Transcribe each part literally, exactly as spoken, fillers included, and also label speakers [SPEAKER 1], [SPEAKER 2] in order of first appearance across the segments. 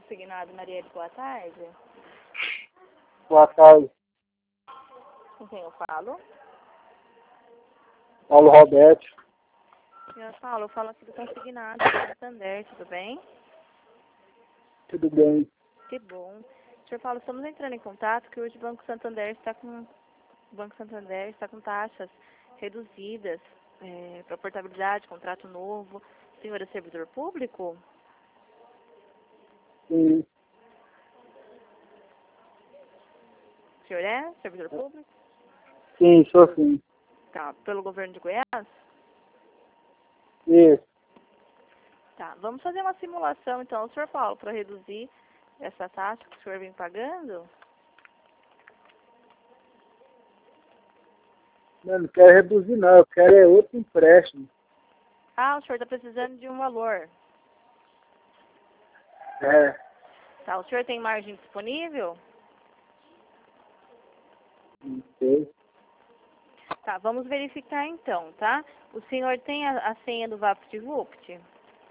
[SPEAKER 1] Consignado Marielle, boa tarde.
[SPEAKER 2] Boa tarde.
[SPEAKER 1] Com quem eu falo?
[SPEAKER 2] Paulo Roberto.
[SPEAKER 1] Senhor Paulo, eu falo aqui do Consignado do Santander, tudo bem?
[SPEAKER 2] Tudo bem?
[SPEAKER 1] Que bom. Senhor Paulo, estamos entrando em contato que hoje o Banco Santander está com, o Banco Santander está com taxas reduzidas é, para portabilidade, contrato novo. O senhor é servidor público?
[SPEAKER 2] Sim.
[SPEAKER 1] O senhor é servidor público?
[SPEAKER 2] Sim, sou sim.
[SPEAKER 1] Tá, pelo governo de Goiás?
[SPEAKER 2] Isso.
[SPEAKER 1] Tá, vamos fazer uma simulação então, senhor Paulo, para reduzir essa taxa que o senhor vem pagando?
[SPEAKER 2] Não, não quero reduzir não, eu quero é outro empréstimo.
[SPEAKER 1] Ah, o senhor está precisando de um valor.
[SPEAKER 2] É.
[SPEAKER 1] Tá, o senhor tem margem disponível?
[SPEAKER 2] Não sei.
[SPEAKER 1] Tá, vamos verificar então, tá? O senhor tem a, a senha do VaptVupt?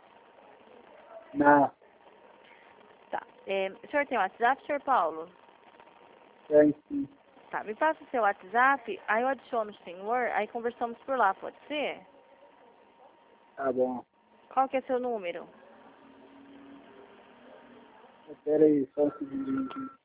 [SPEAKER 2] Não.
[SPEAKER 1] Tá. É, o senhor tem o WhatsApp, senhor Paulo?
[SPEAKER 2] Tem sim.
[SPEAKER 1] Tá, me passa o seu WhatsApp, aí eu adiciono o senhor, aí conversamos por lá, pode ser?
[SPEAKER 2] Tá bom.
[SPEAKER 1] Qual que é seu número?
[SPEAKER 2] Espera aí, só um segundinho aqui.